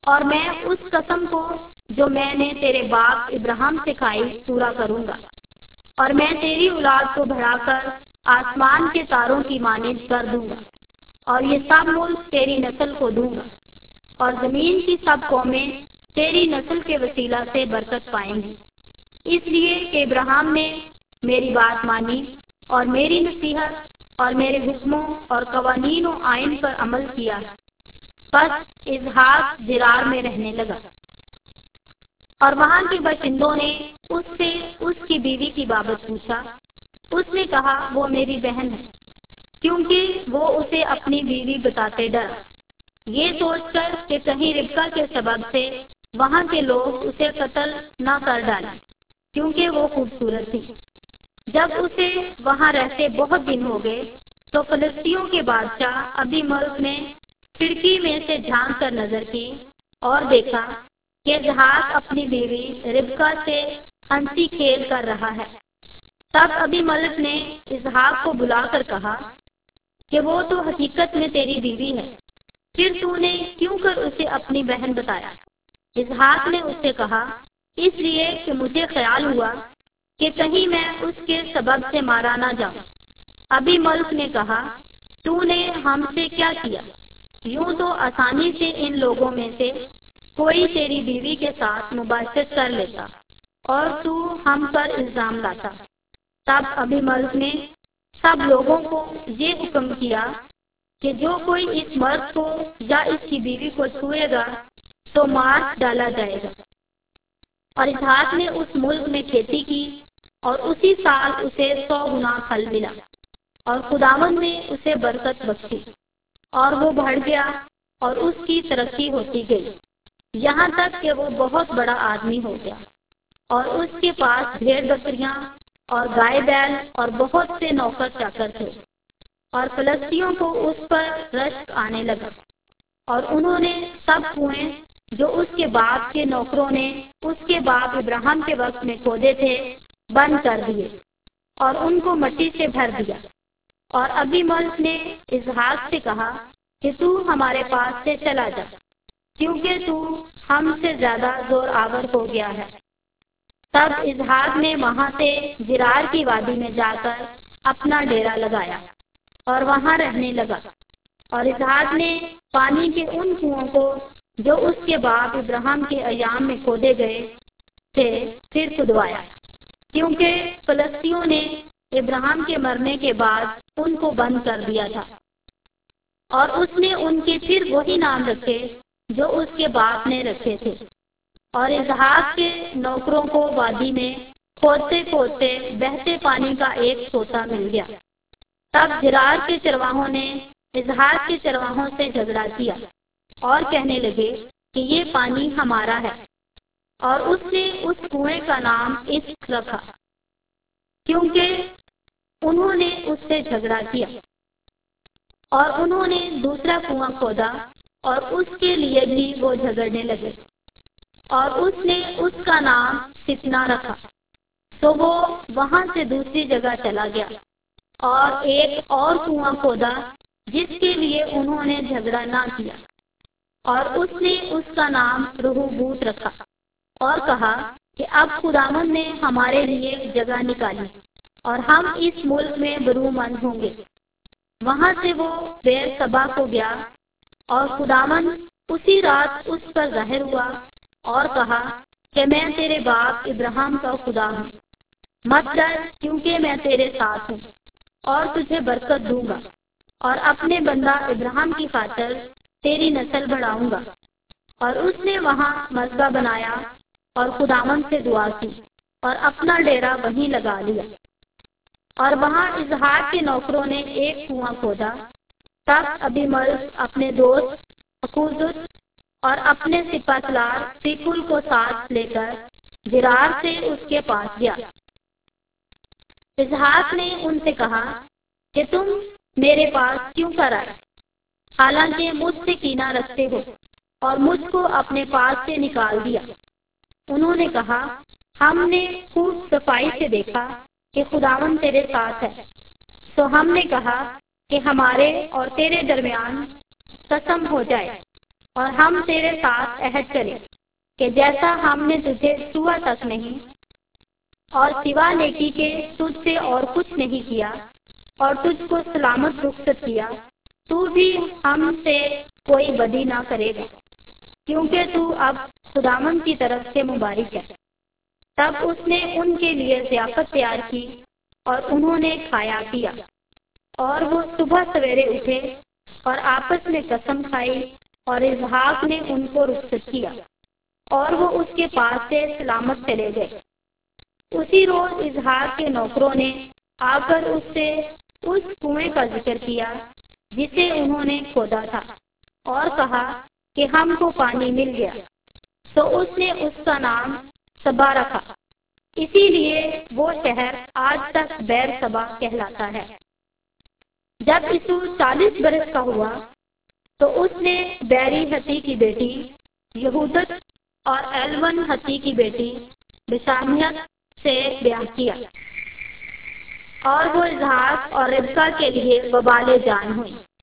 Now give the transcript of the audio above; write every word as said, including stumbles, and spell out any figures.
اور میں اس قسم کو جو میں نے تیرے باپ ابراہیم سے کھائی پورا کروں گا، اور میں تیری اولاد کو بڑھا کر آسمان کے تاروں کی مانند کر دوں گا، اور یہ سب ملک تیری نسل کو دوں گا، اور زمین کی سب قومیں تیری نسل کے وسیلہ سے برکت پائیں گی، اس لیے کہ ابراہیم نے میری بات مانی اور میری نصیحت اور میرے حکموں اور قوانین و آئین پر عمل کیا۔ پس اسحاق جرار میں رہنے لگا، اور وہاں کے باشندوں نے اس سے اس کی بیوی کی بابت پوچھا۔ اس نے کہا وہ میری بہن ہے، کیونکہ وہ اسے اپنی بیوی بتاتے ڈرا، یہ سوچ کر کہ کہیں ربکا کے سبب سے وہاں کے لوگ اسے قتل نہ کر ڈالیں، کیونکہ وہ خوبصورت تھی۔ جب اسے وہاں رہتے بہت دن ہو گئے تو فلسطینیوں کے بادشاہ ابی ملک نے کھڑکی میں سے جھانک کر نظر کی اور دیکھا کہ اسحاق اپنی بیوی ربکا سے ہنسی کھیل کر رہا ہے۔ تب ابی ملک نے اسحاق کو بلا کر کہا کہ وہ تو حقیقت میں تیری بیوی ہے، پھر تو نے کیوں کر اسے اپنی بہن بتایا؟ اسحاق نے اس سے کہا، اس لیے کہ مجھے خیال ہوا کہ کہیں میں اس کے سبب سے مارا نہ جاؤں۔ ابی ملک نے کہا، تو نے ہم سے کیا کیا؟ یوں تو آسانی سے ان لوگوں میں سے کوئی تیری بیوی کے ساتھ مباشرت کر لیتا اور تو ہم پر الزام لاتا۔ تب ابی ملک نے سب لوگوں کو یہ حکم کیا کہ جو کوئی اس مرد کو یا اس کی بیوی کو چھوئے گا تو مار ڈالا جائے گا۔ اور اسحاق نے اس ملک میں کھیتی کی اور اسی سال اسے سو گنا پھل ملا، اور خداوند نے اسے برکت بخشی، اور وہ بڑھ گیا اور اس کی ترقی ہوتی گئی، یہاں تک کہ وہ بہت بڑا آدمی ہو گیا، اور اس کے پاس بھیڑ بکریاں اور گائے بیل اور بہت سے نوکر چاکر تھے۔ اور فلسطینیوں کو اس پر رشک آنے لگا، اور انہوں نے سب کنویں جو اس کے باپ کے نوکروں نے اس کے باپ ابراہیم کے وقت میں کھودے تھے بند کر دیے اور ان کو مٹی سے بھر دیا۔ اور ابی ملک نے اسحاق سے کہا کہ تو ہمارے پاس سے چلا جا، کیونکہ تو ہم سے زیادہ زور آور ہو گیا ہے۔ تب اسحاق نے وہاں سے جرار کی وادی میں جا کر اپنا ڈیرا لگایا اور وہاں رہنے لگا۔ اور اسحاق نے پانی کے ان کنوؤں کو جو اس کے باپ ابراہیم کے ایام میں کھودے گئے تھے پھر کھدوایا، کیونکہ فلسطینیوں نے ابراہیم کے مرنے کے بعد ان کو بند کر دیا تھا، اور اس نے ان کے پھر وہی نام رکھے جو اس کے باپ نے رکھے تھے۔ اور اسحاق کے نوکروں کو وادی میں کھودتے کھودتے بہتے پانی کا ایک سوتا مل گیا۔ تب جرار کے چرواہوں نے اسحاق کے چرواہوں سے جھگڑا کیا اور کہنے لگے کہ یہ پانی ہمارا ہے، اور اس نے اس کنویں کا نام اسک رکھا، کیونکہ انہوں نے اس سے جھگڑا کیا۔ اور انہوں نے دوسرا کنواں کھودا اور اس کے لیے بھی وہ جھگڑنے لگے، اور اس نے اس کا نام ستنا رکھا۔ سو وہ وہاں سے دوسری جگہ چلا گیا اور ایک اور کنواں کھودا جس کے لیے انہوں نے جھگڑا نہ کیا، اور اس نے اس کا نام رہوبوت رکھا، اور کہا کہ اب خداوند نے ہمارے لیے جگہ نکالی اور ہم اس ملک میں برومند ہوں گے۔ وہاں سے وہ بیر سبا کو گیا، اور خداوند اسی رات اس پر ظاہر ہوا اور کہا کہ میں تیرے باپ ابراہیم کا خدا ہوں، مت ڈر، کیونکہ میں تیرے ساتھ ہوں اور تجھے برکت دوں گا، اور اپنے بندہ ابراہیم کی خاطر تیری نسل بڑھاؤں گا۔ اور اس نے وہاں مذبح بنایا اور خداوند سے دعا کی اور اپنا ڈیرا وہیں لگا لیا۔ اور وہاں اسحاق کے نوکروں نے ایک کنواں کھودا۔ تب ابی ملک اپنے دوست اخوزت اور اپنے سپہ سالار فیکل کو ساتھ لے کر جرار سے اس کے پاس گیا۔ اسحاق نے ان سے کہا کہ تم میرے پاس کیوں کر آئے، حالانکہ مجھ سے کینہ رکھتے ہو اور مجھ کو اپنے پاس سے نکال دیا؟ انہوں نے کہا، ہم نے خوب صفائی سے دیکھا کہ خداوند تیرے ساتھ ہے، سو ہم نے کہا کہ ہمارے اور تیرے درمیان قسم ہو جائے، اور ہم تیرے ساتھ عہد کریں کہ جیسا ہم نے تجھے چھوا تک نہیں اور سوا نیکی کے تجھ سے اور کچھ نہیں کیا اور تجھ کو سلامت رخصت کیا، تو بھی ہم سے کوئی بدی نہ کرے گا، کیونکہ تو اب خداوند کی طرف سے مبارک ہے۔ تب اس نے ان کے لیے ضیافت تیار کی اور انہوں نے کھایا پیا، اور وہ صبح سویرے اٹھے اور آپس میں قسم کھائی، اور اسحاق نے ان کو رخصت کیا اور وہ اس کے پاس سے سلامت چلے گئے۔ اسی روز اسحاق کے نوکروں نے آ کر اس سے اس کنویں کا ذکر کیا جسے انہوں نے کھودا تھا، اور کہا کہ ہم کو پانی مل گیا، تو اس نے اس کا نام سبا رکھا، اسی لیے وہ شہر آج تک بیر سبا کہلاتا ہے۔ جب یسوع چالیس برس کا ہوا تو اس نے بیری ہتی کی بیٹی یہودت اور ایلون ہتی کی بیٹی بشامیت سے بیاہ کیا، اور وہ اسحاق اور ربکہ کے لیے وبال جان ہوئی۔